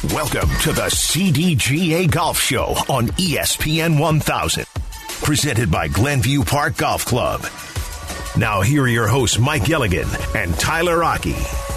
Welcome to the CDGA Golf Show on ESPN 1000. Presented by Glenview Park Golf Club. Now here are your hosts, Mike Gilligan and Tyler Rocky.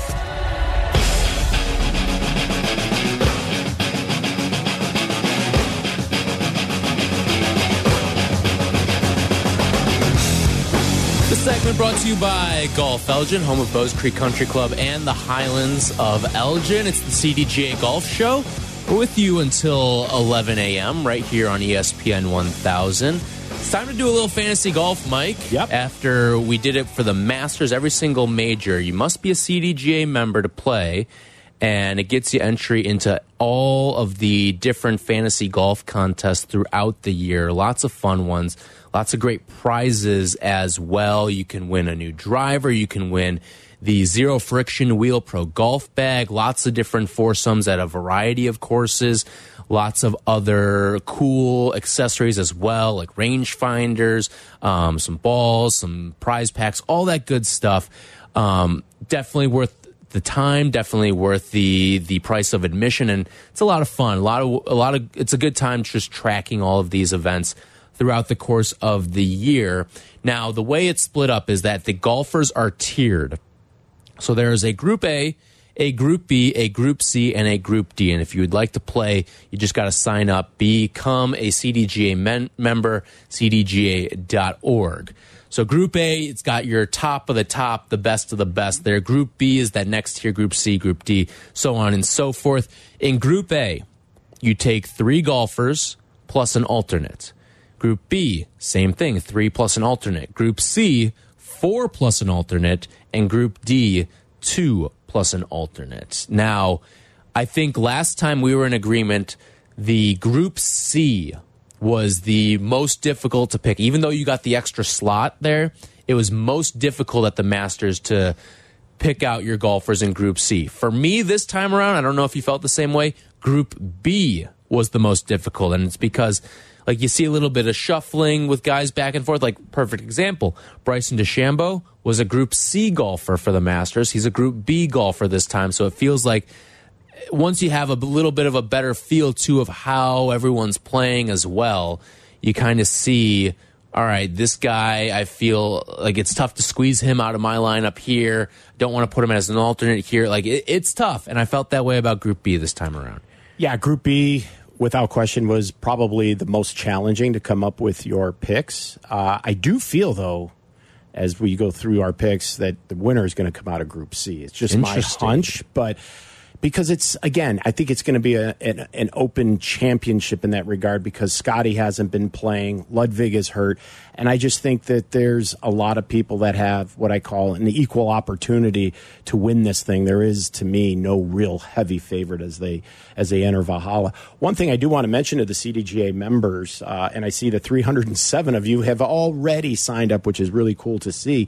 This segment brought to you by Golf Elgin, home of Bowes Creek Country Club and the Highlands of Elgin. It's the CDGA Golf Show. We're with you until 11 a.m. right here on ESPN 1000. It's time to do a little fantasy golf, Mike. Yep. After we did it for the Masters, every single major, you must be a CDGA member to play, and it gets you entry into all of the different fantasy golf contests throughout the year. Lots of fun ones. Lots of great prizes as well. You can win a new driver. You can win the Zero Friction Wheel Pro Golf Bag. Lots of different foursomes at a variety of courses. Lots of other cool accessories as well, like range finders, some balls, some prize packs, all that good stuff. Definitely worth the time, definitely worth the price of admission, and it's a lot of fun. It's a good time just tracking all of these events throughout the course of the year. Now, the way it's split up is that the golfers are tiered. So there is a Group A, Group B, a Group C, and a Group D. And if you would like to play, you just got to sign up, become a CDGA member, cdga.org. So Group A, it's got your top of the top, the best of the best there. Group B is that next tier, Group C, Group D, so on and so forth. In Group A, you take 3 golfers plus an alternate. Group B, same thing, 3 plus an alternate. Group C, 4 plus an alternate. And Group D, 2 plus an alternate. Now, I think last time we were in agreement, the Group C was the most difficult to pick. Even though you got the extra slot there, it was most difficult at the Masters to pick out your golfers in Group C. For me, this time around, I don't know if you felt the same way, Group B was the most difficult. And it's because, like, you see a little bit of shuffling with guys back and forth. Like, perfect example, Bryson DeChambeau was a Group C golfer for the Masters. He's a Group B golfer this time. So it feels like once you have a little bit of a better feel, too, of how everyone's playing as well, you kind of see, all right, this guy, I feel like it's tough to squeeze him out of my lineup here. Don't want to put him as an alternate here. Like, it's tough. And I felt that way about Group B this time around. Yeah, Group B, without question, was probably the most challenging to come up with your picks. I do feel, though, as we go through our picks, that the winner is going to come out of Group C. It's just my hunch, but because it's, again, I think it's going to be an open championship in that regard because Scotty hasn't been playing, Ludwig is hurt, and I just think that there's a lot of people that have what I call an equal opportunity to win this thing. There is, to me, no real heavy favorite as they enter Valhalla. One thing I do want to mention to the CDGA members, and I see that 307 of you have already signed up, which is really cool to see.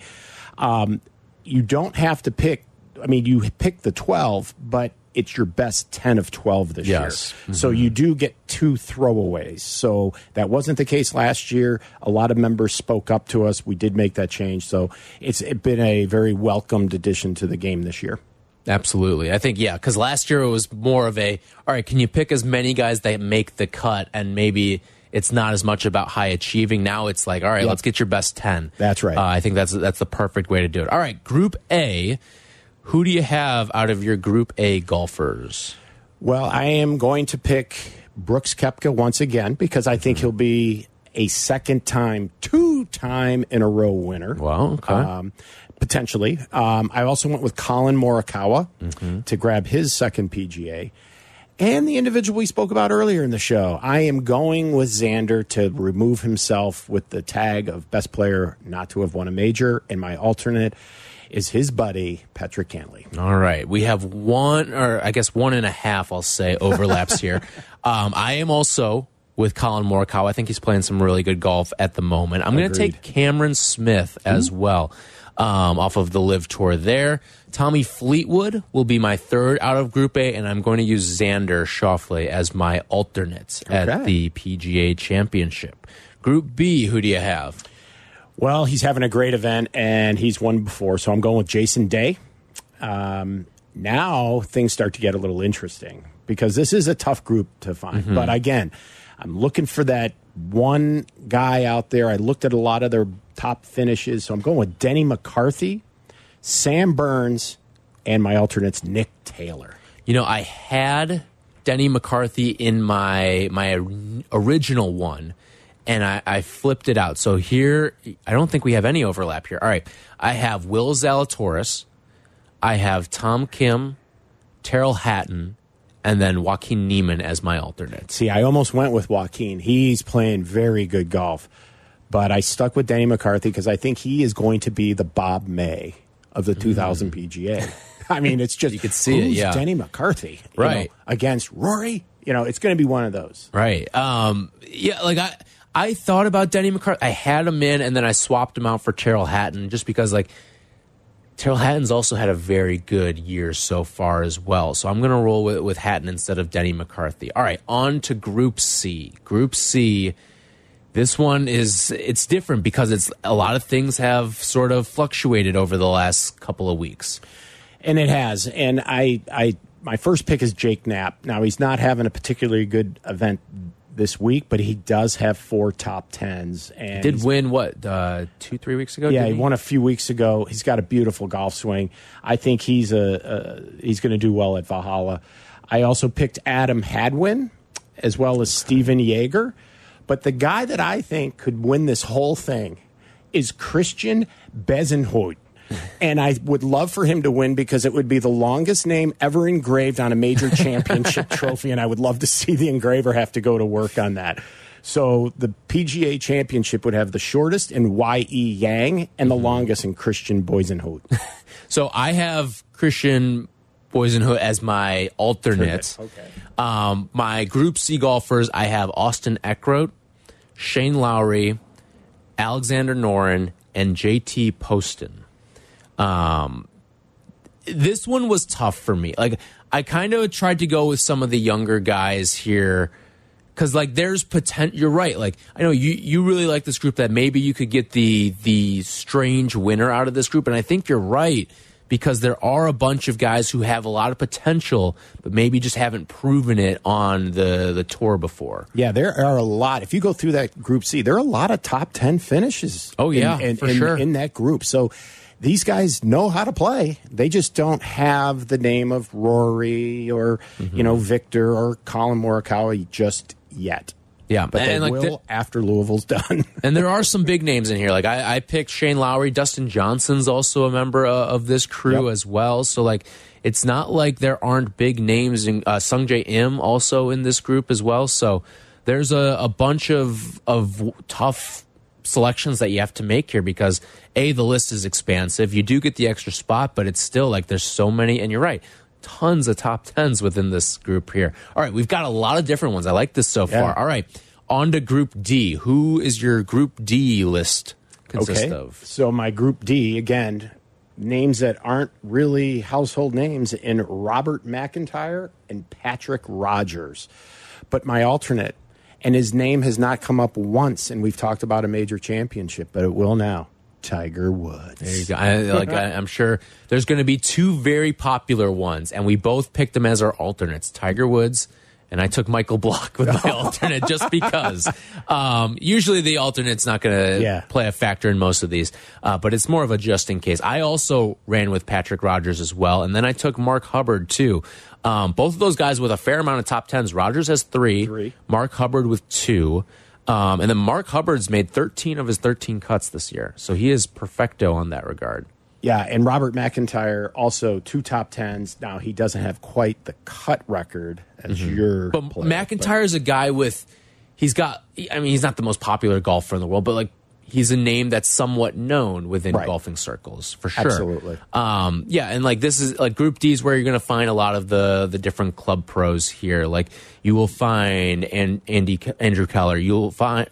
You don't have to pick, I mean, you pick the 12, but it's your best 10 of 12 this year. Mm-hmm. So you do get 2 throwaways. So that wasn't the case last year. A lot of members spoke up to us. We did make that change. So it's been a very welcomed addition to the game this year. Absolutely. I think, yeah, because last year it was more of a, all right, can you pick as many guys that make the cut, and maybe it's not as much about high achieving. Now it's like, all right, let's get your best 10. That's right. I think that's the perfect way to do it. All right, Group A. Who do you have out of your Group A golfers? Well, I am going to pick Brooks Koepka once again because I think he'll be a second-time, 2-time in a row winner. Well, okay. Potentially. I also went with Colin Morikawa to grab his second PGA. And the individual we spoke about earlier in the show, I am going with Xander to remove himself with the tag of best player not to have won a major, and my alternate is his buddy, Patrick Cantlay. All right. We have 1.5, I'll say, overlaps here. I am also with Colin Morikawa. I think he's playing some really good golf at the moment. I'm going to take Cameron Smith as well off of the Live Tour there. Tommy Fleetwood will be my third out of Group A, and I'm going to use Xander Schauffele as my alternate at the PGA Championship. Group B, who do you have? Well, he's having a great event, and he's won before, so I'm going with Jason Day. now things start to get a little interesting because this is a tough group to find. But again, I'm looking for that one guy out there. I looked at a lot of their top finishes, so I'm going with Denny McCarthy, Sam Burns, and my alternate's Nick Taylor. You know, I had Denny McCarthy in my original one, and I flipped it out. So here, I don't think we have any overlap here. All right, I have Will Zalatoris, I have Tom Kim, Terrell Hatton, and then Joaquin Niemann as my alternate. See, I almost went with Joaquin. He's playing very good golf. But I stuck with Denny McCarthy because I think he is going to be the Bob May of the 2000 PGA. I mean, it's just, you could see it, yeah. Denny McCarthy, right, against Rory. It's going to be one of those. Right. Yeah, like I thought about Denny McCarthy. I had him in, and then I swapped him out for Terrell Hatton just because, like, Terrell Hatton's also had a very good year so far as well. So I'm going to roll with Hatton instead of Denny McCarthy. All right, on to Group C. Group C, this one it's different because a lot of things have sort of fluctuated over the last couple of weeks. And it has. And my first pick is Jake Knapp. Now, he's not having a particularly good event this week, but he does have 4 top 10s. And did win, what, 2-3 weeks ago? Yeah, he won a few weeks ago. He's got a beautiful golf swing. I think he's going to do well at Valhalla. I also picked Adam Hadwin as well as Steven Yeager. But the guy that I think could win this whole thing is Christian Bezenhout. And I would love for him to win because it would be the longest name ever engraved on a major championship trophy, and I would love to see the engraver have to go to work on that. So the PGA Championship would have the shortest in Y.E. Yang and the longest in Christian Bezenhout. So I have Christian Bezenhout as my alternate. Okay. My Group C golfers, I have Austin Eckroat, Shane Lowry, Alexander Noren, and J.T. Poston. This one was tough for me. Like, I kind of tried to go with some of the younger guys here because, like, there's potential. You're right. Like, I know you really like this group, that maybe you could get the strange winner out of this group, and I think you're right because there are a bunch of guys who have a lot of potential, but maybe just haven't proven it on the tour before. Yeah, there are a lot. If you go through that Group C, there are a lot of top 10 finishes. Oh yeah, for sure, in that group. So these guys know how to play. They just don't have the name of Rory or Victor or Colin Morikawa just yet. Yeah, but they will after Louisville's done. And there are some big names in here. Like I picked Shane Lowry. Dustin Johnson's also a member of this crew as well. So like, it's not like there aren't big names. In Sungjae Im also in this group as well. So there's a bunch of tough selections that you have to make here because the list is expansive. You do get the extra spot, but it's still like there's so many, and you're right, tons of top 10s within this group here. All right, we've got a lot of different ones. I like this so far. All right, on to Group D. Who is your Group D list consist of? So my Group D, again, names that aren't really household names in Robert McIntyre and Patrick Rogers. But my alternate, and his name has not come up once, and we've talked about a major championship, but it will now. Tiger Woods. There you go. I'm sure there's going to be 2 very popular ones, and we both picked them as our alternates. Tiger Woods, and I took Michael Block with my alternate just because. Usually the alternate's not going to play a factor in most of these, but it's more of a just in case. I also ran with Patrick Rogers as well, and then I took Mark Hubbard too. Both of those guys with a fair amount of top 10s. Rogers has 3. Mark Hubbard with 2. And then Mark Hubbard's made 13 of his 13 cuts this year. So he is perfecto on that regard. Yeah, and Robert McIntyre also 2 top 10s. Now, he doesn't have quite the cut record as your But player, McIntyre's a guy with, he's not the most popular golfer in the world, but like, he's a name that's somewhat known within golfing circles, for sure. Absolutely. Yeah, and like this is like Group D is where you're going to find a lot of the different club pros here. Like you will find Andrew Keller, you will find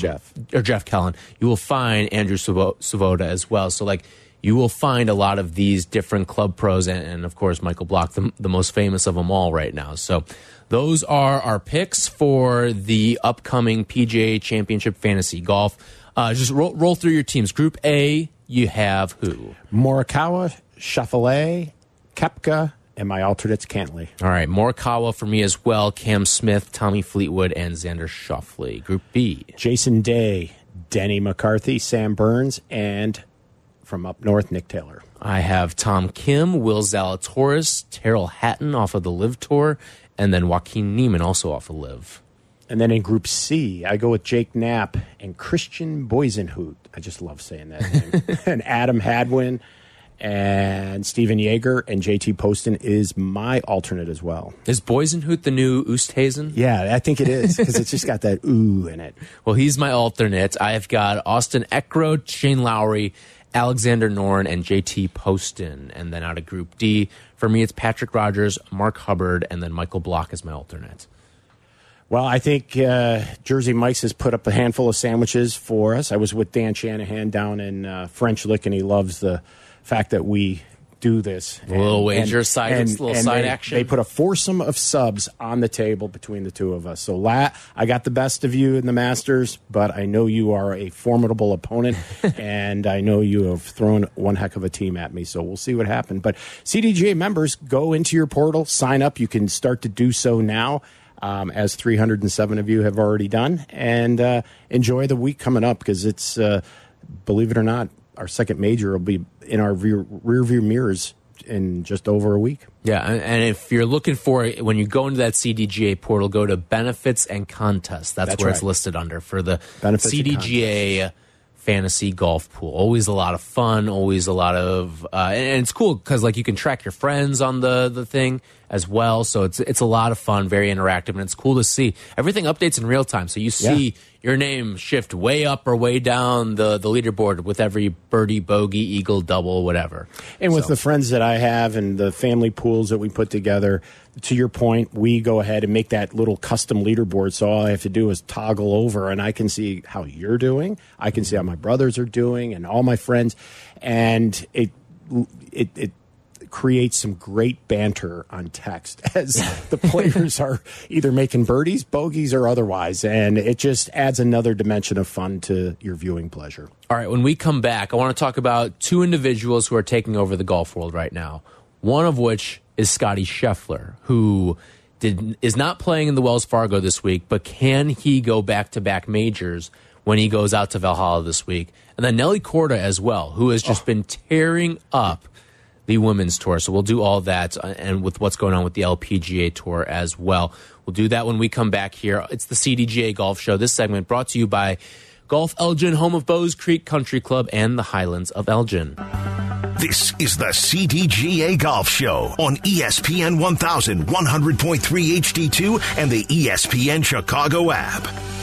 Jeff Kellen, you will find Andrew Savoda as well. So like you will find a lot of these different club pros, and of course Michael Block, the most famous of them all right now. So those are our picks for the upcoming PGA Championship Fantasy Golf. Just roll through your teams. Group A, you have who? Morikawa, Schauffele, Koepka, And my alternate's Cantley. All right, Morikawa for me as well. Cam Smith, Tommy Fleetwood, and Xander Schauffele. Group B. Jason Day, Denny McCarthy, Sam Burns, and from up north, Nick Taylor. I have Tom Kim, Will Zalatoris, Terrell Hatton off of the Live Tour, and then Joaquin Niemann also off of Live. And then in Group C, I go with Jake Knapp and Christian Boysenhout. I just love saying that name. And Adam Hadwin and Steven Yeager and JT Poston is my alternate as well. Is Boysenhout the new Oosthuizen? Yeah, I think it is because it's just got that ooh in it. Well, he's my alternate. I've got Austin Eckroat, Shane Lowry, Alexander Noren, and JT Poston. And then out of Group D, for me, it's Patrick Rogers, Mark Hubbard, and then Michael Block as my alternate. Well, I think Jersey Mike's has put up a handful of sandwiches for us. I was with Dan Shanahan down in French Lick, and he loves the fact that we do this. A little wager side action. They put a foursome of subs on the table between the two of us. So I got the best of you in the Masters, but I know you are a formidable opponent, and I know you have thrown one heck of a team at me. So we'll see what happens. But CDGA members, go into your portal, sign up. You can start to do so now. As 307 of you have already done, and enjoy the week coming up because it's, believe it or not, our second major will be in our rear view mirrors in just over a week. Yeah, and if you're looking for it, when you go into that CDGA portal, go to benefits and contests. That's where it's listed under for the benefits CDGA fantasy golf pool. Always a lot of fun, always a lot of and it's cool because like you can track your friends on the thing as well, so it's a lot of fun, very interactive, and it's cool to see everything updates in real time, so you see your name shift way up or way down the leaderboard with every birdie, bogey, eagle, double, whatever. And with the friends that I have and the family pools that we put together, to your point, we go ahead and make that little custom leaderboard. So all I have to do is toggle over, and I can see how you're doing. I can see how my brothers are doing, and all my friends, and it creates some great banter on text as the players are either making birdies, bogeys, or otherwise, and it just adds another dimension of fun to your viewing pleasure. All right, when we come back, I want to talk about two individuals who are taking over the golf world right now, one of which is Scotty Scheffler, who is not playing in the Wells Fargo this week, but can he go back-to-back majors when he goes out to Valhalla this week? And then Nelly Korda as well, who has just been tearing up the Women's Tour. So we'll do all that and with what's going on with the LPGA Tour as well. We'll do that when we come back here. It's the CDGA Golf Show. This segment brought to you by Golf Elgin, home of Bowes Creek Country Club and the Highlands of Elgin. This is the CDGA Golf Show on ESPN 1000, 100.3 HD2, and the ESPN Chicago app.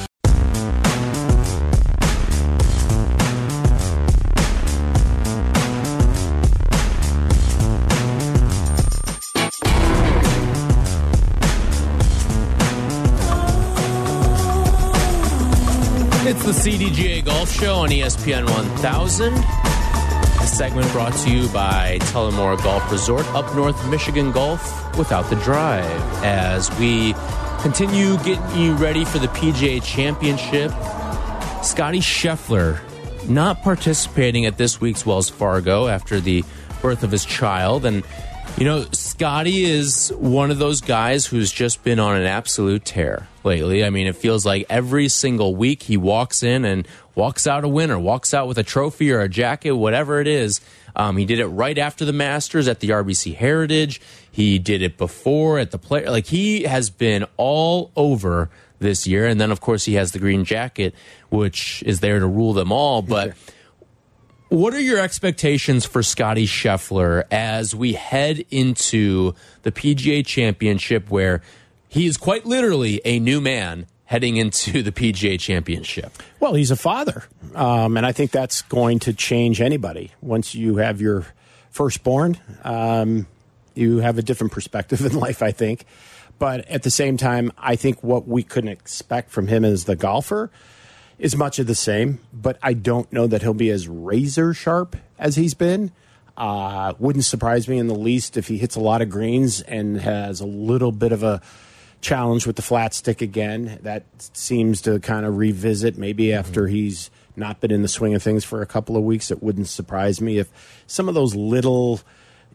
It's the CDGA Golf Show on ESPN 1000. A segment brought to you by Tullamore Golf Resort, up north Michigan golf without the drive. As we continue getting you ready for the PGA Championship, Scotty Scheffler not participating at this week's Wells Fargo after the birth of his child. And, you know, Scotty is one of those guys who's just been on an absolute tear lately. I mean, it feels like every single week he walks in and walks out a winner, walks out with a trophy or a jacket, whatever it is. He did it right after the Masters at the RBC Heritage. He did it before at the Player. Like, he has been all over this year. And then, of course, he has the green jacket, which is there to rule them all. But what are your expectations for Scotty Scheffler as we head into the PGA Championship, where he is quite literally a new man heading into the PGA Championship? Well, he's a father, and I think that's going to change anybody. Once you have your firstborn, you have a different perspective in life, I think. But at the same time, I think what we couldn't expect from him as the golfer is much of the same, but I don't know that he'll be as razor sharp as he's been. Wouldn't surprise me in the least if he hits a lot of greens and has a little bit of a challenge with the flat stick again. That seems to kind of revisit maybe after he's not been in the swing of things for a couple of weeks. It wouldn't surprise me if some of those little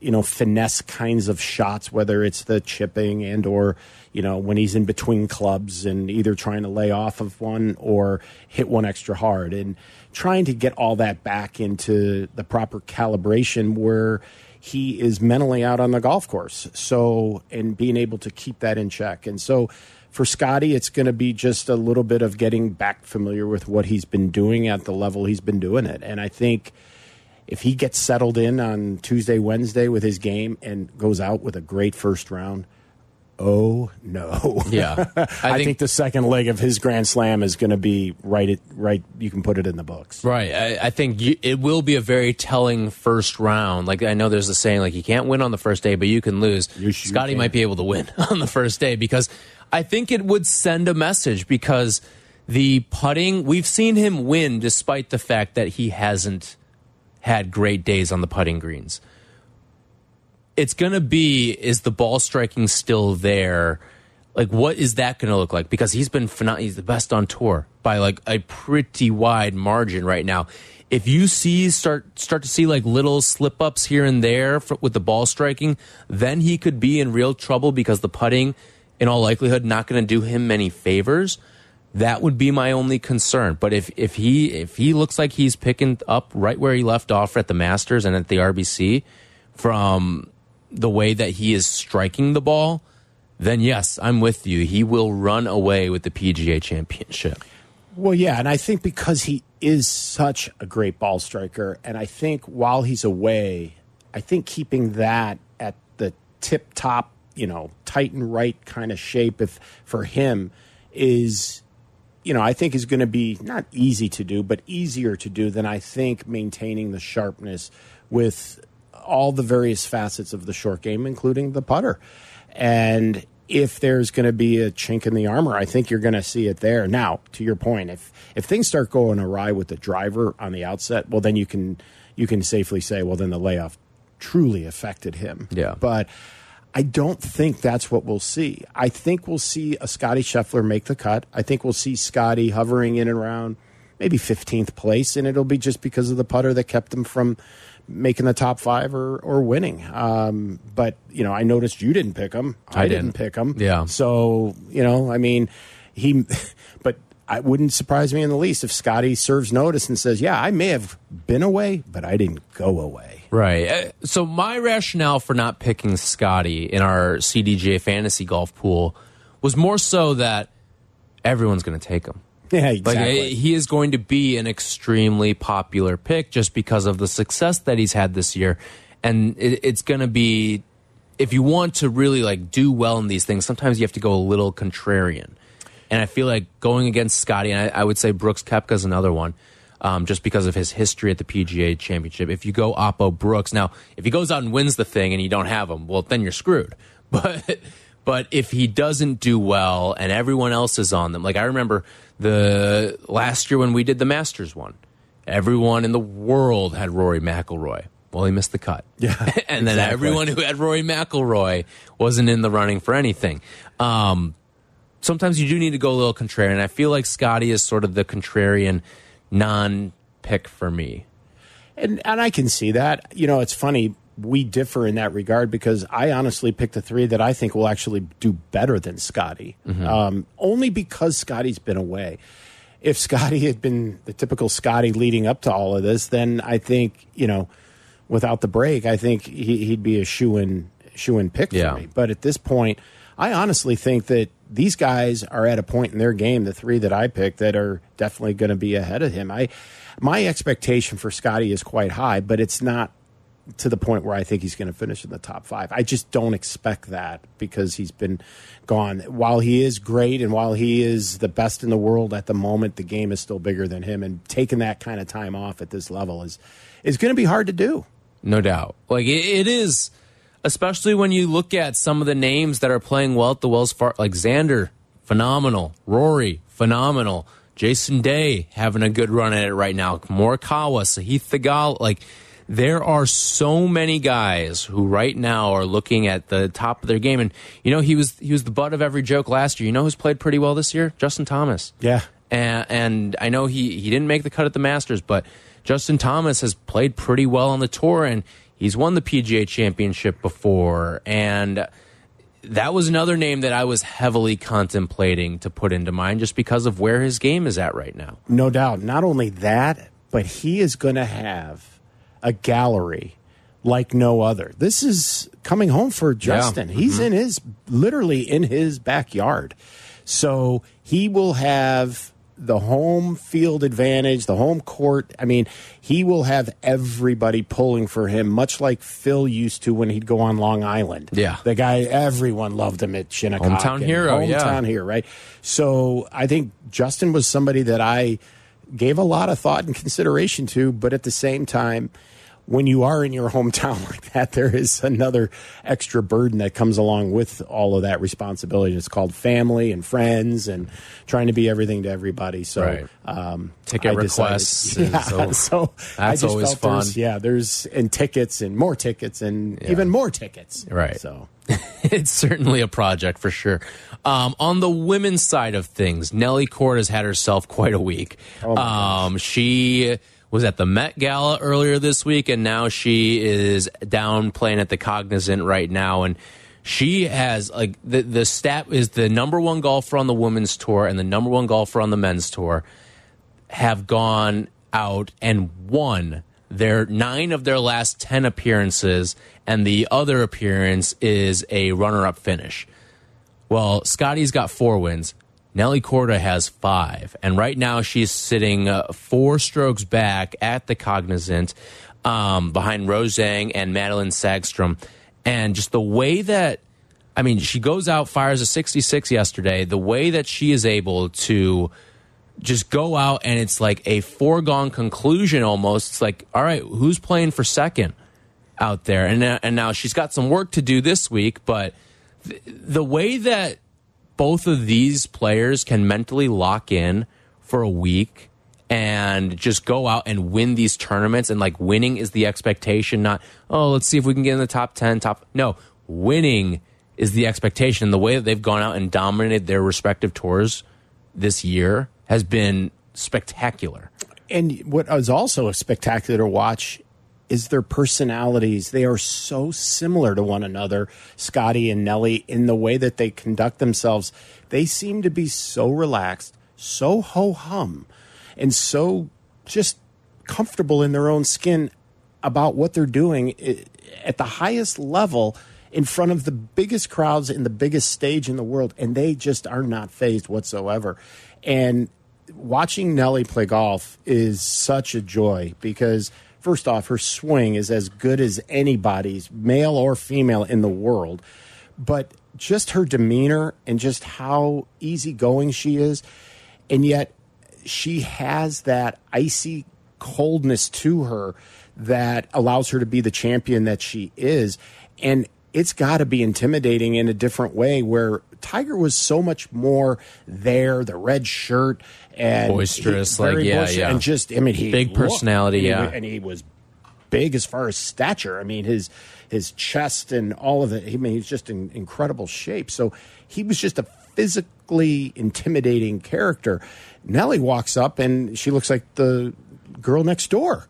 finesse kinds of shots, whether it's the chipping and or, when he's in between clubs and either trying to lay off of one or hit one extra hard, and trying to get all that back into the proper calibration where he is mentally out on the golf course. So, and being able to keep that in check. And so for Scotty, it's going to be just a little bit of getting back familiar with what he's been doing at the level he's been doing it. And I think if he gets settled in on Tuesday, Wednesday with his game and goes out with a great first round, oh no. Yeah. I think the second leg of his Grand Slam is going to be right. You can put it in the books. Right. I think it will be a very telling first round. Like, I know there's a saying, like, you can't win on the first day, but you can lose. Scotty might be able to win on the first day, because I think it would send a message, because the putting, we've seen him win despite the fact that he hasn't had great days on the putting greens. It's going to be, is the ball striking still there? Like, what is that going to look like? Because he's been phenomenal. He's the best on tour by like a pretty wide margin right now. If you start to see like little slip ups here and there with the ball striking, then he could be in real trouble, because the putting, in all likelihood, not going to do him many favors. That would be my only concern. But if he looks like he's picking up right where he left off at the Masters and at the RBC from the way that he is striking the ball, then yes, I'm with you. He will run away with the PGA Championship. Well, yeah, and I think because he is such a great ball striker, and I think while he's away, I think keeping that at the tip-top, tight and right kind of shape for him is, I think is going to be not easy to do, but easier to do than I think maintaining the sharpness with all the various facets of the short game, including the putter. And if there's going to be a chink in the armor, I think you're going to see it there. Now, to your point, if things start going awry with the driver on the outset, well, then you can safely say, well, then the layoff truly affected him. Yeah. But I don't think that's what we'll see. I think we'll see a Scotty Scheffler make the cut. I think we'll see Scotty hovering in and around maybe 15th place, and it'll be just because of the putter that kept him from making the top 5 or winning. But, I noticed you didn't pick him. I didn't pick him. Yeah. So, but it wouldn't surprise me in the least if Scotty serves notice and says, yeah, I may have been away, but I didn't go away. Right. So my rationale for not picking Scotty in our CDGA fantasy golf pool was more so that everyone's going to take him. Yeah, exactly. Like, he is going to be an extremely popular pick just because of the success that he's had this year. And it's going to be, if you want to really like do well in these things, sometimes you have to go a little contrarian. And I feel like going against Scotty, and I would say Brooks Koepka is another one, just because of his history at the PGA Championship. If you go Oppo Brooks, now, if he goes out and wins the thing and you don't have him, well, then you're screwed. But if he doesn't do well and everyone else is on them, like I remember the last year when we did the Masters one, everyone in the world had Rory McIlroy. Well, he missed the cut. Yeah, and then everyone who had Rory McIlroy wasn't in the running for anything. Sometimes you do need to go a little contrarian. I feel like Scotty is sort of the contrarian non-pick for me. And I can see that. It's funny. We differ in that regard because I honestly picked the 3 that I think will actually do better than Scotty. Only because Scotty's been away. If Scotty had been the typical Scotty leading up to all of this, then I think, without the break, I think he'd be a shoe-in pick for me. But at this point, I honestly think that these guys are at a point in their game, the 3 that I picked, that are definitely going to be ahead of him. My expectation for Scotty is quite high, but it's not to the point where I think he's going to finish in the top 5. I just don't expect that because he's been gone. While he is great and while he is the best in the world at the moment, the game is still bigger than him, and taking that kind of time off at this level is going to be hard to do. No doubt. Like it is, especially when you look at some of the names that are playing well at the Wells Fargo, like Xander, phenomenal. Rory, phenomenal. Jason Day having a good run at it right now. Morikawa, Sahith Theegala, like there are so many guys who right now are looking at the top of their game. And, he was the butt of every joke last year. You know who's played pretty well this year? Justin Thomas. Yeah. And I know he didn't make the cut at the Masters, but Justin Thomas has played pretty well on the tour, and He's won the PGA Championship before, and that was another name that I was heavily contemplating to put into mind just because of where his game is at right now. No doubt. Not only that, but he is going to have a gallery like no other. This is coming home for Justin. Yeah. He's in literally in his backyard. So he will have the home field advantage, the home court. I mean, he will have everybody pulling for him, much like Phil used to when he'd go on Long Island. Yeah. The guy, everyone loved him at Shinnecock. Hometown hero, Hometown hero, right? So I think Justin was somebody that I gave a lot of thought and consideration to, but at the same time, when you are in your hometown like that, there is another extra burden that comes along with all of that responsibility. It's called family and friends and trying to be everything to everybody. So, ticket requests. So that's always fun. There's tickets and more tickets and even more tickets. Right. So it's certainly a project for sure. On the women's side of things, Nelly Court has had herself quite a week. She was at the Met Gala earlier this week, and now she is down playing at the Cognizant right now. And she has, like, the stat is the #1 golfer on the women's tour and the #1 golfer on the men's tour have gone out and won 9 of their last 10 appearances, and the other appearance is a runner-up finish. Well, Scotty's got 4 wins. Nelly Korda has 5, and right now she's sitting 4 strokes back at the Cognizant behind Rose Zhang and Madeline Sagstrom. And just the way that, I mean, she goes out, fires a 66 yesterday, the way that she is able to just go out and it's like a foregone conclusion almost. It's like, all right, who's playing for second out there? And now she's got some work to do this week, but the way that both of these players can mentally lock in for a week and just go out and win these tournaments, and like winning is the expectation, not, oh, let's see if we can get in the top 10, no, winning is the expectation. And the way that they've gone out and dominated their respective tours this year has been spectacular. And what was also spectacular to watch is their personalities. They are so similar to one another, Scotty and Nelly, in the way that they conduct themselves. They seem to be so relaxed, so ho-hum, and so just comfortable in their own skin about what they're doing at the highest level in front of the biggest crowds in the biggest stage in the world, and they just are not fazed whatsoever. And watching Nelly play golf is such a joy because, first off, her swing is as good as anybody's, male or female, in the world. But just her demeanor and just how easygoing she is, and yet she has that icy coldness to her that allows her to be the champion that she is. And it's got to be intimidating in a different way, where Tiger was so much more there, the red shirt and boisterous, and just, I mean, he big personality, and he was big as far as stature. I mean, his chest and all of it. I mean, he's just in incredible shape. So he was just a physically intimidating character. Nelly walks up and she looks like the girl next door,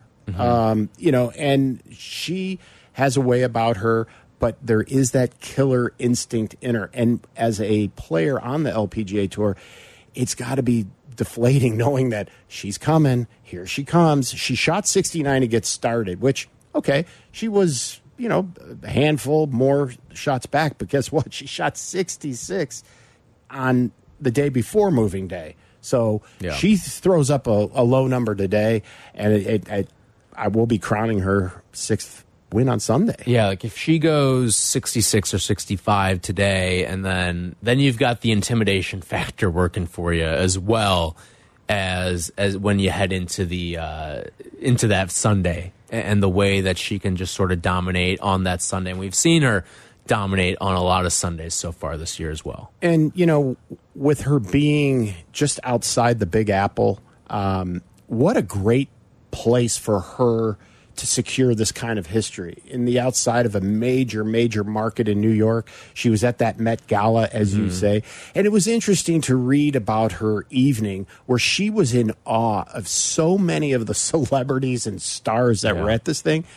and she has a way about her. But there is that killer instinct in her. And as a player on the LPGA Tour, it's got to be deflating knowing that she's coming. Here she comes. She shot 69 to get started, which, okay, she was, a handful more shots back. But guess what? She shot 66 on the day before moving day. So she throws up a low number today, and I will be crowning her 6th win on Sunday. Yeah, like if she goes 66 or 65 today, and then you've got the intimidation factor working for you, as well as when you head into into that Sunday, and the way that she can just sort of dominate on that Sunday. And we've seen her dominate on a lot of Sundays so far this year as well. And with her being just outside the Big Apple, what a great place for her to secure this kind of history in the outside of a major market in New York. She was at that Met Gala, as you say. And it was interesting to read about her evening, where she was in awe of so many of the celebrities and stars that were at this thing.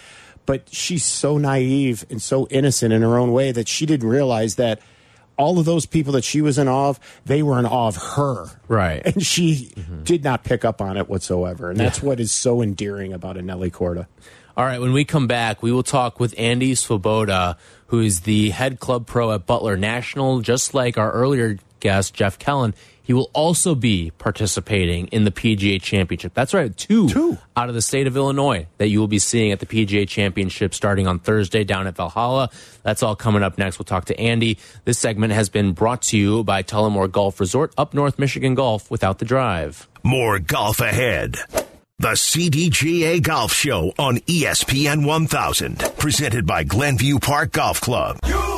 but she's so naive and so innocent in her own way that she didn't realize that all of those people that she was in awe of, they were in awe of her. Right. And she did not pick up on it whatsoever. And that's what is so endearing about a Nelly Korda. All right, when we come back, we will talk with Andy Swoboda, who is the head club pro at Butler National. Just like our earlier guest, Jeff Kellen, he will also be participating in the PGA Championship. That's right, two out of the state of Illinois that you will be seeing at the PGA Championship starting on Thursday down at Valhalla. That's all coming up next. We'll talk to Andy. This segment has been brought to you by Tullamore Golf Resort, up North Michigan Golf without the drive. More golf ahead. The CDGA Golf Show on ESPN 1000. Presented by Glenview Park Golf Club.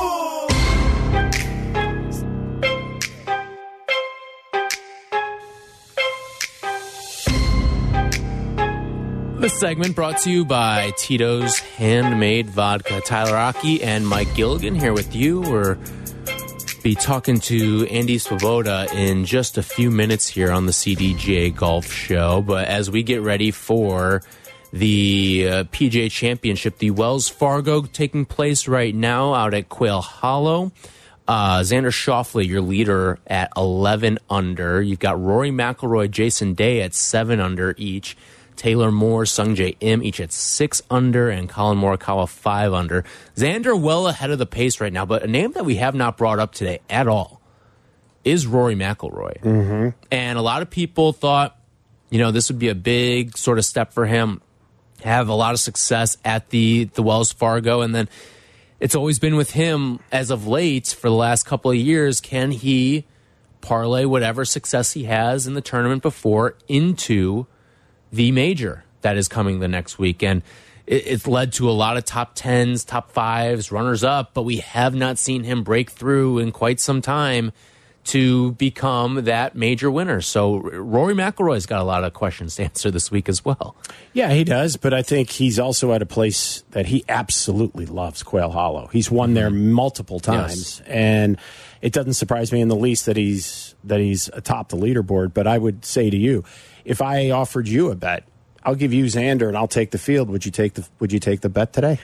This segment brought to you by Tito's Handmade Vodka. Tyler Aki and Mike Gilligan here with you. We're be talking to Andy Swoboda in just a few minutes here on the CDGA Golf Show. But as we get ready for the PGA Championship, the Wells Fargo taking place right now out at Quail Hollow. Xander Schauffele, your leader at 11 under. You've got Rory McIlroy, Jason Day at 7 under each. Taylor Moore, Sungjae Im each at 6 under, and Colin Morikawa 5 under. Xander well ahead of the pace right now, but a name that we have not brought up today at all is Rory McIlroy. And a lot of people thought, this would be a big sort of step for him, have a lot of success at the Wells Fargo, and then it's always been with him as of late for the last couple of years. Can he parlay whatever success he has in the tournament before into the major that is coming the next week? And it's led to a lot of top 10s, top 5s, runners up, but we have not seen him break through in quite some time to become that major winner. So Rory McIlroy's got a lot of questions to answer this week as well. Yeah, he does, but I think he's also at a place that he absolutely loves, Quail Hollow. He's won there multiple times, and it doesn't surprise me in the least that he's atop the leaderboard. But I would say to you, if I offered you a bet, I'll give you Xander and I'll take the field. Would you take the bet today?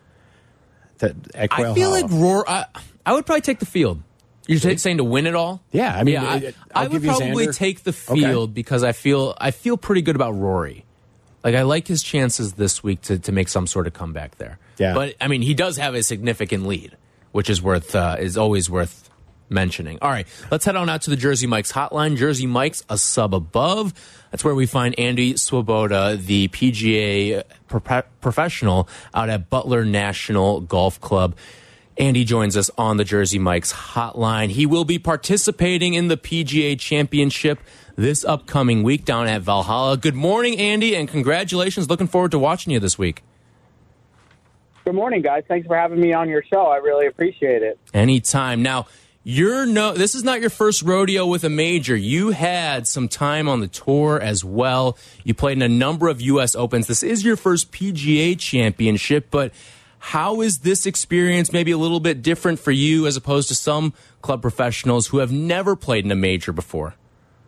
At Quail I feel Hollow? like Rory. I would probably take the field. You're saying to win it all? Yeah, I mean, I would probably take the field because I feel pretty good about Rory. Like, I like his chances this week to make some sort of comeback there. Yeah, but I mean, he does have a significant lead, which is always worth mentioning. All right, let's head on out to the Jersey Mike's hotline. Jersey Mike's a sub above. That's where we find Andy Swoboda, the PGA professional out at Butler National Golf Club. Andy joins us on the Jersey Mike's hotline. He will be participating in the PGA Championship this upcoming week down at Valhalla. Good morning, Andy, and congratulations. Looking forward to watching you this week. Good morning, guys. Thanks for having me on your show. I really appreciate it. Anytime. Now, this is not your first rodeo with a major. You had some time on the tour as well. You played in a number of U.S. Opens. This is your first PGA Championship, but how is this experience maybe a little bit different for you as opposed to some club professionals who have never played in a major before?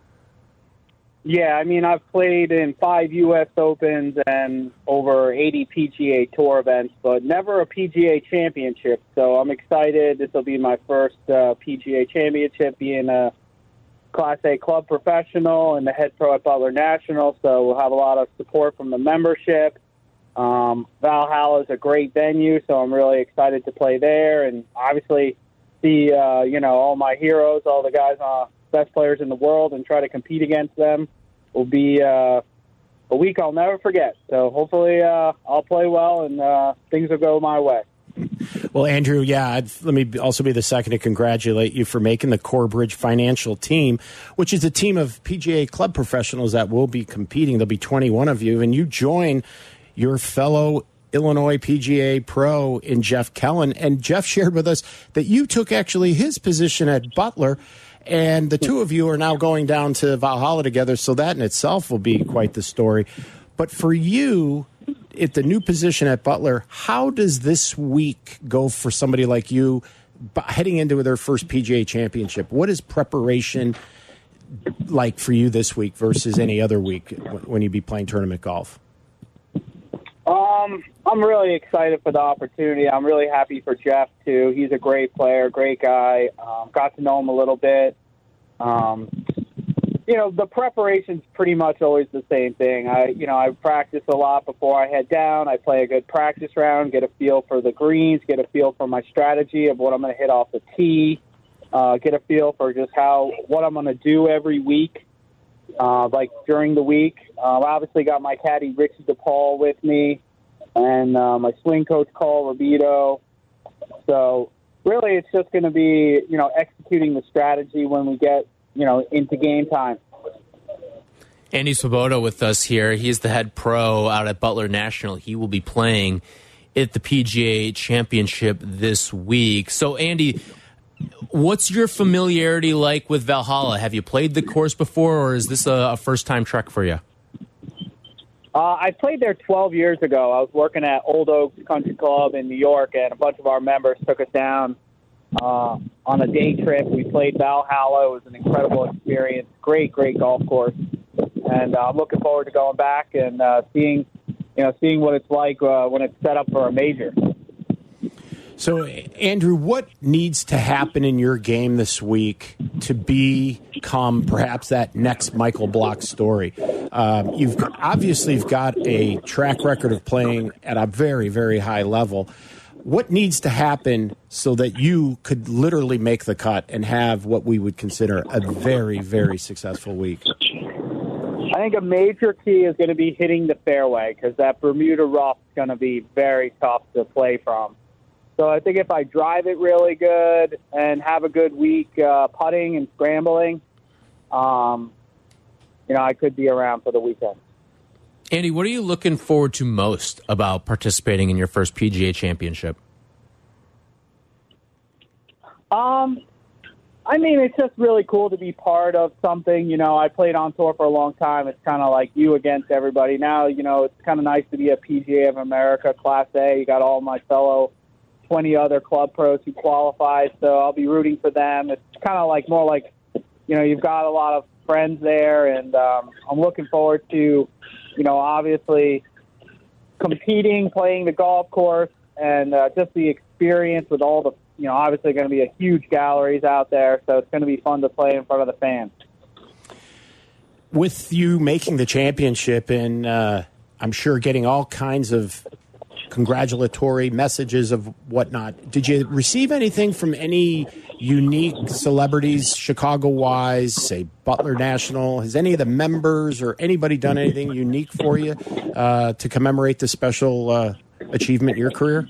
Yeah, I mean, I've played in 5 U.S. Opens and over 80 PGA Tour events, but never a PGA Championship. So I'm excited. This will be my first PGA Championship, being a Class A club professional and the head pro at Butler National. So we'll have a lot of support from the membership. Valhalla is a great venue, so I'm really excited to play there, and obviously see all my heroes, all the guys, best players in the world, and try to compete against them. Will be a week I'll never forget. So hopefully I'll play well and things will go my way. Well, Andrew, let me also be the second to congratulate you for making the Corebridge Financial team, which is a team of PGA club professionals that will be competing. There'll be 21 of you, and you join your fellow Illinois PGA pro in Jeff Kellen. And Jeff shared with us that you took actually his position at Butler, and the two of you are now going down to Valhalla together, so that in itself will be quite the story. But for you, at the new position at Butler, how does this week go for somebody like you heading into their first PGA Championship? What is preparation like for you this week versus any other week when you be playing tournament golf? I'm really excited for the opportunity. I'm really happy for Jeff, too. He's a great player, great guy. Got to know him a little bit. The preparation's pretty much always the same thing. I practice a lot before I head down. I play a good practice round, get a feel for the greens, get a feel for my strategy of what I'm going to hit off the tee, get a feel for just what I'm going to do every week, like during the week. I obviously got my caddy Richie DePaul with me, and my swing coach Carl Rubito. So really, it's just going to be executing the strategy when we get into game time. Andy Swoboda with us here. He's the head pro out at Butler National. He will be playing at the PGA Championship this week. So, Andy, what's your familiarity like with Valhalla? Have you played the course before, or is this a first-time trek for you? I played there 12 years ago. I was working at Old Oaks Country Club in New York, and a bunch of our members took us down on a day trip. We played Valhalla. It was an incredible experience. Great golf course. And I'm looking forward to going back and seeing what it's like when it's set up for a major. So, Andrew, what needs to happen in your game this week to become perhaps that next Michael Block story? You've got a track record of playing at a very, very high level. What needs to happen so that you could literally make the cut and have what we would consider a very, very successful week? I think a major key is going to be hitting the fairway, because that Bermuda rough is going to be very tough to play from. So I think if I drive it really good and have a good week putting and scrambling, I could be around for the weekend. Andy, what are you looking forward to most about participating in your first PGA Championship? It's just really cool to be part of something. I played on tour for a long time. It's kind of like you against everybody. Now, it's kind of nice to be a PGA of America Class A. You got all my fellow 20 other club pros who qualify, so I'll be rooting for them. It's kind of like more like, you've got a lot of friends there, and I'm looking forward to, obviously competing, playing the golf course, and just the experience with all the, obviously going to be a huge galleries out there, so it's going to be fun to play in front of the fans. With you making the championship and I'm sure getting all kinds of congratulatory messages of whatnot, did you receive anything from any unique celebrities, Chicago-wise, say Butler National? Has any of the members or anybody done anything unique for you to commemorate this special achievement in your career?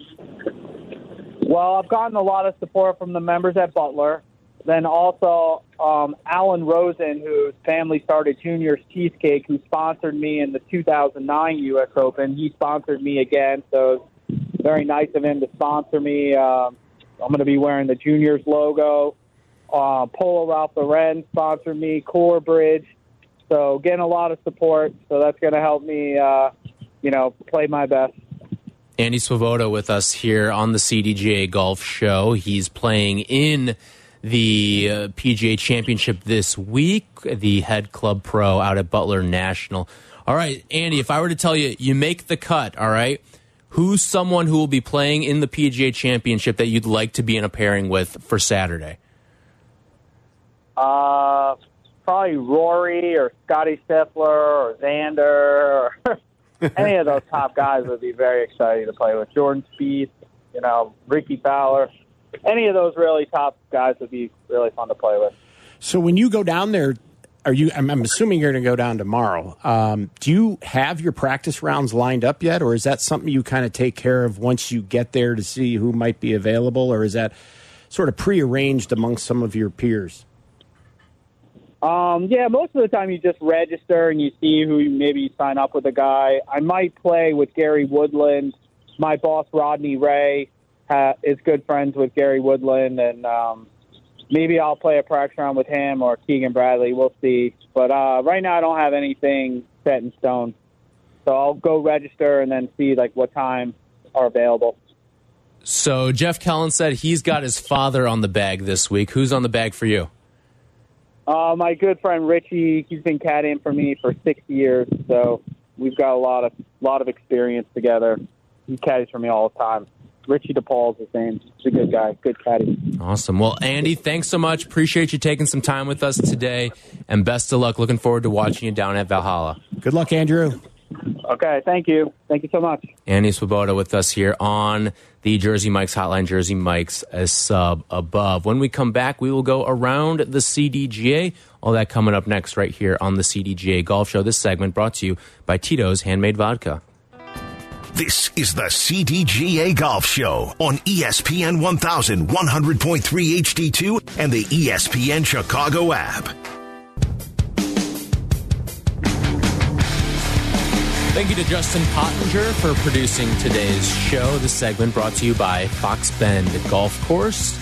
Well, I've gotten a lot of support from the members at Butler. Then also Alan Rosen, whose family started Junior's Cheesecake, who sponsored me in the 2009 U.S. Open. He sponsored me again, so it's very nice of him to sponsor me. I'm going to be wearing the Juniors logo. Polo Ralph Lauren sponsored me, Core Bridge. So getting a lot of support, so that's going to help me, play my best. Andy Swoboda with us here on the CDGA Golf Show. He's playing in the PGA Championship this week, the head club pro out at Butler National. All right, Andy, if I were to tell you, you make the cut, all right, who's someone who will be playing in the PGA Championship that you'd like to be in a pairing with for Saturday? Probably Rory or Scotty Scheffler or Xander or any of those top guys would be very exciting to play with. Jordan Spieth, Ricky Fowler. Any of those really top guys would be really fun to play with. So when you go down there, I'm assuming you're going to go down tomorrow. Do you have your practice rounds lined up yet, or is that something you kind of take care of once you get there to see who might be available, or is that sort of prearranged amongst some of your peers? Yeah, most of the time you just register and you see who maybe you sign up with a guy. I might play with Gary Woodland. My boss, Rodney Ray, is good friends with Gary Woodland, and maybe I'll play a practice round with him or Keegan Bradley. We'll see. But right now I don't have anything set in stone. So I'll go register and then see what time are available. So Jeff Kellen said he's got his father on the bag this week. Who's on the bag for you? My good friend Richie, he's been caddying for me for 6 years, so we've got a lot of experience together. He caddies for me all the time. Richie DePaul's his name. He's a good guy, good caddy. Awesome. Well, Andy, thanks so much. Appreciate you taking some time with us today, and best of luck. Looking forward to watching you down at Valhalla. Good luck, Andrew. Okay, thank you. Thank you so much. Andy Swoboda with us here on the Jersey Mike's Hotline, Jersey Mike's a sub above. When we come back, we will go around the CDGA. All that coming up next right here on the CDGA Golf Show. This segment brought to you by Tito's Handmade Vodka. This is the CDGA Golf Show on ESPN 1000, 100.3 HD2, and the ESPN Chicago app. Thank you to Justin Pottinger for producing today's show. This segment brought to you by Fox Bend Golf Course.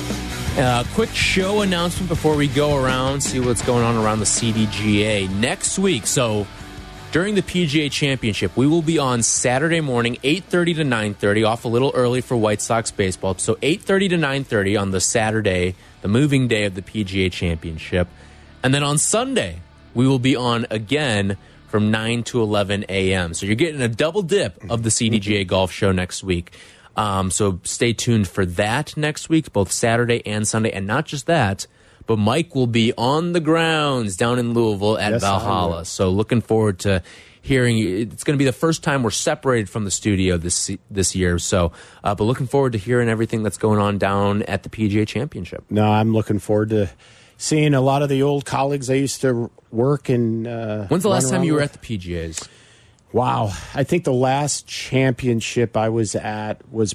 Quick show announcement before we go around, see what's going on around the CDGA. Next week, so during the PGA Championship, we will be on Saturday morning, 8:30 to 9:30, off a little early for White Sox baseball. So 8:30 to 9:30 on the Saturday, the moving day of the PGA Championship. And then on Sunday, we will be on again from 9 to 11 a.m. So you're getting a double dip of the CDGA Golf Show next week. So stay tuned for that next week, both Saturday and Sunday. And not just that, but Mike will be on the grounds down in Louisville at Valhalla. So looking forward to hearing you. It's going to be the first time we're separated from the studio this year. So, but looking forward to hearing everything that's going on down at the PGA Championship. No, I'm looking forward to seeing a lot of the old colleagues I used to work and when's the last time you were at the PGAs? Wow. I think the last championship I was at was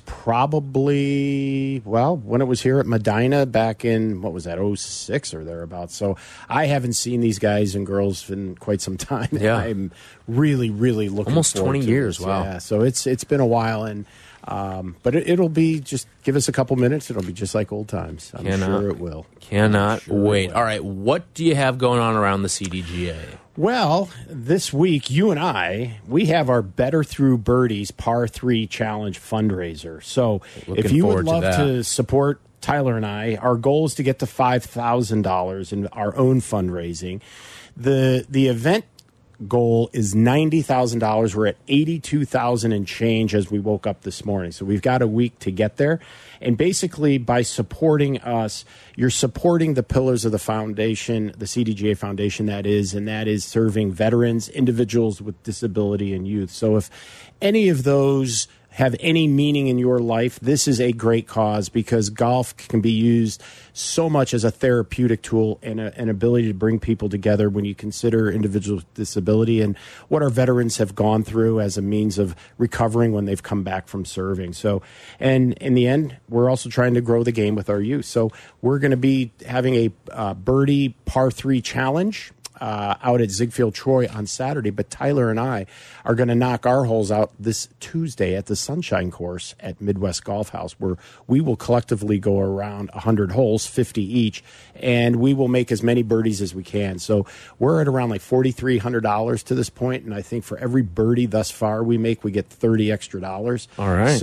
probably, when it was here at Medina back in, 06 or thereabouts. So I haven't seen these guys and girls in quite some time. Yeah. I'm really, really looking almost forward 20 to years. this. Wow. Yeah. So it's been a while, and but it'll be, just give us a couple minutes. It'll be just like old times. I'm sure it will. Cannot wait. All right. What do you have going on around the CDGA? Well, this week, you and we have our Better Through Birdies Par 3 Challenge fundraiser. So if you would love to support Tyler and I, our goal is to get to $5,000 in our own fundraising. The event goal is $90,000. We're at $82,000 and change as we woke up this morning. So we've got a week to get there. And basically, by supporting us, you're supporting the pillars of the foundation, the CDGA Foundation, and that is serving veterans, individuals with disability, and youth. So if any of those have any meaning in your life, this is a great cause, because golf can be used so much as a therapeutic tool and an ability to bring people together when you consider individuals with disability and what our veterans have gone through as a means of recovering when they've come back from serving. So, and in the end, we're also trying to grow the game with our youth. So we're going to be having a birdie par 3 challenge out at Ziegfeld Troy on Saturday, but Tyler and I are going to knock our holes out this Tuesday at the Sunshine Course at Midwest Golf House, where we will collectively go around 100 holes, 50 each, and we will make as many birdies as we can. So we're at around like $4,300 to this point, and I think for every birdie thus far we make, we get $30 extra. All right.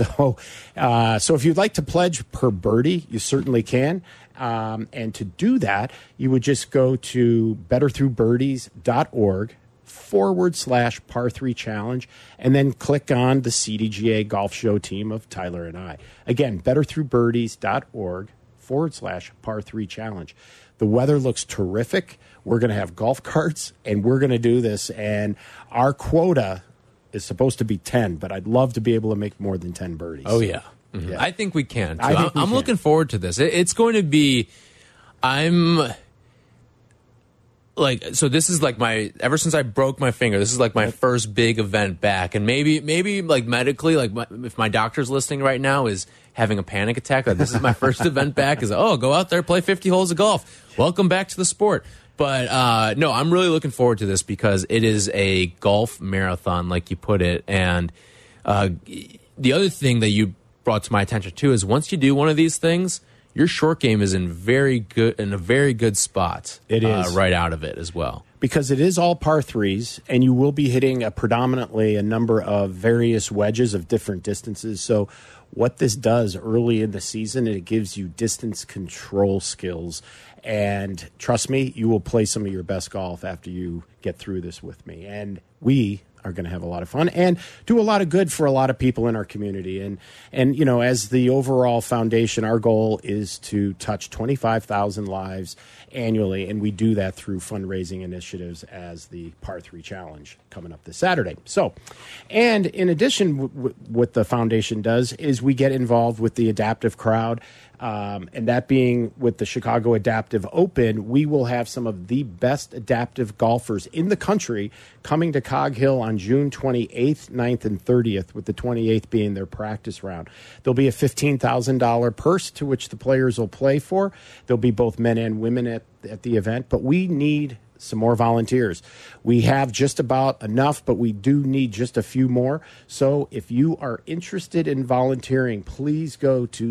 So if you'd like to pledge per birdie, you certainly can. And to do that, you would just go to betterthroughbirdies.org/par 3 challenge, and then click on the CDGA Golf Show team of Tyler and I. Again, betterthroughbirdies.org/par 3 challenge. The weather looks terrific. We're going to have golf carts, and we're going to do this. And our quota is supposed to be 10, but I'd love to be able to make more than 10 birdies. Oh, yeah. Mm-hmm. Yeah. I think we can. I'm looking forward to this. It's going to be, so this is like ever since I broke my finger, this is like my first big event back. And maybe like medically, like if my doctor's listening right now is having a panic attack, like this is my first event back, is, go out there, play 50 holes of golf. Welcome back to the sport. But no, I'm really looking forward to this, because it is a golf marathon, like you put it. And the other thing that you brought to my attention too is, once you do one of these things, your short game is in a very good spot. It is right out of it as well, because it is all par 3s, and you will be hitting predominantly a number of various wedges of different distances. So what this does early in the season, it gives you distance control skills, and trust me, you will play some of your best golf after you get through this with me. And are going to have a lot of fun and do a lot of good for a lot of people in our community. And you know, as the overall foundation, our goal is to touch 25,000 lives annually, and we do that through fundraising initiatives as the Par 3 Challenge coming up this Saturday. So, and in addition, what the foundation does is we get involved with the adaptive crowd. And that being with the Chicago Adaptive Open, we will have some of the best adaptive golfers in the country coming to Cog Hill on June 28th, 9th, and 30th, with the 28th being their practice round. There'll be a $15,000 purse to which the players will play for. There'll be both men and women at the event, but we need some more volunteers. We have just about enough, but we do need just a few more. So if you are interested in volunteering, please go to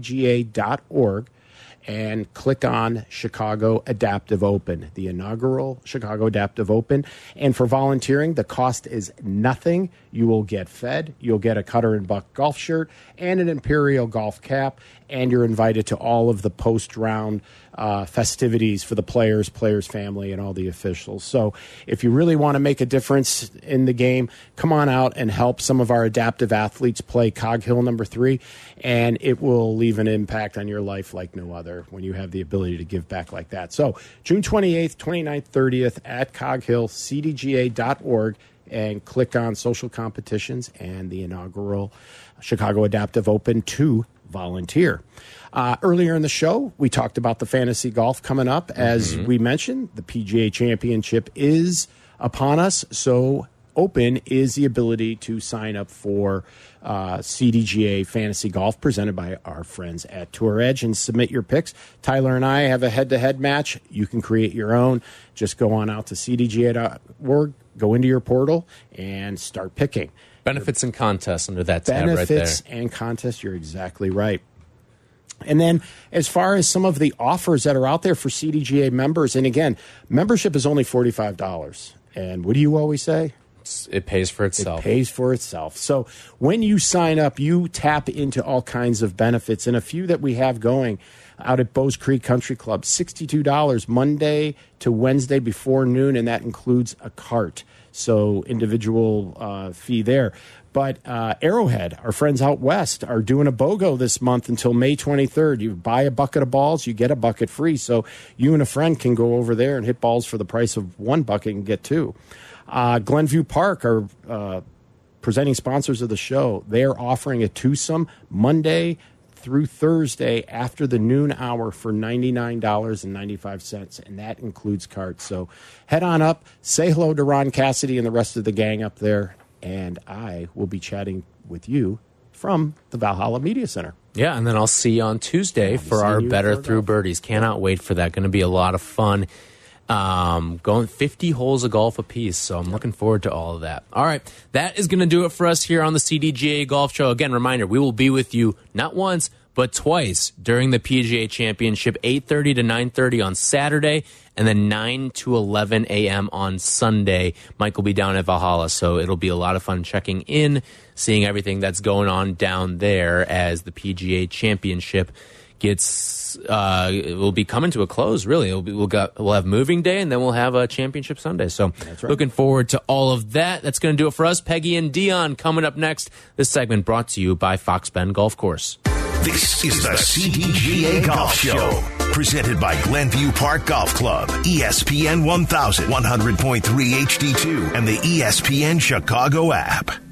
cdga.org and click on Chicago Adaptive Open, the inaugural Chicago Adaptive Open. And for volunteering, the cost is nothing. You will get fed, you'll get a Cutter and Buck golf shirt and an Imperial golf cap, and you're invited to all of the post-round festivities for the players, family, and all the officials. So if you really want to make a difference in the game, come on out and help some of our adaptive athletes play Cog Hill number 3, and it will leave an impact on your life like no other when you have the ability to give back like that. So June 28th, 29th, 30th at Cog Hill, cdga.org, and click on social competitions and the inaugural Chicago Adaptive Open to volunteer. Earlier in the show, we talked about the fantasy golf coming up. As we mentioned, the PGA Championship is upon us, so open is the ability to sign up for CDGA Fantasy Golf presented by our friends at Tour Edge and submit your picks. Tyler and I have a head-to-head match. You can create your own. Just go on out to cdga.org, go into your portal, and start picking. Benefits and contests under that tab right there. Benefits and contests, you're exactly right. And then as far as some of the offers that are out there for CDGA members, and again, membership is only $45. And what do you always say? It pays for itself. It pays for itself. So when you sign up, you tap into all kinds of benefits. And a few that we have going out at Bowes Creek Country Club, $62 Monday to Wednesday before noon, and that includes a cart. So individual fee there. But Arrowhead, our friends out west, are doing a BOGO this month until May 23rd. You buy a bucket of balls, you get a bucket free. So you and a friend can go over there and hit balls for the price of one bucket and get two. Glenview Park are presenting sponsors of the show. They are offering a twosome Monday through Thursday after the noon hour for $99.95, and that includes carts. So head on up, say hello to Ron Cassidy and the rest of the gang up there, and I will be chatting with you from the Valhalla Media Center. Yeah, and then I'll see you on Tuesday for our Better Through Birdies. Cannot wait for that. Going to be a lot of fun. Going 50 holes of golf apiece, so I'm looking forward to all of that. All right, that is going to do it for us here on the CDGA Golf Show. Again, reminder, we will be with you not once, but twice during the PGA Championship, 8:30 to 9:30 on Saturday, and then 9 to 11 a.m. on Sunday. Mike will be down at Valhalla, so it'll be a lot of fun checking in, seeing everything that's going on down there as the PGA Championship will be coming to a close, really. We'll have moving day, and then we'll have a championship Sunday. So right. Looking forward to all of that. That's going to do it for us. Peggy and Dion coming up next. This segment brought to you by Fox Bend Golf Course. This is the CDGA Golf Show, presented by Glenview Park Golf Club, ESPN 1000, 100.3 HD2, and the ESPN Chicago app.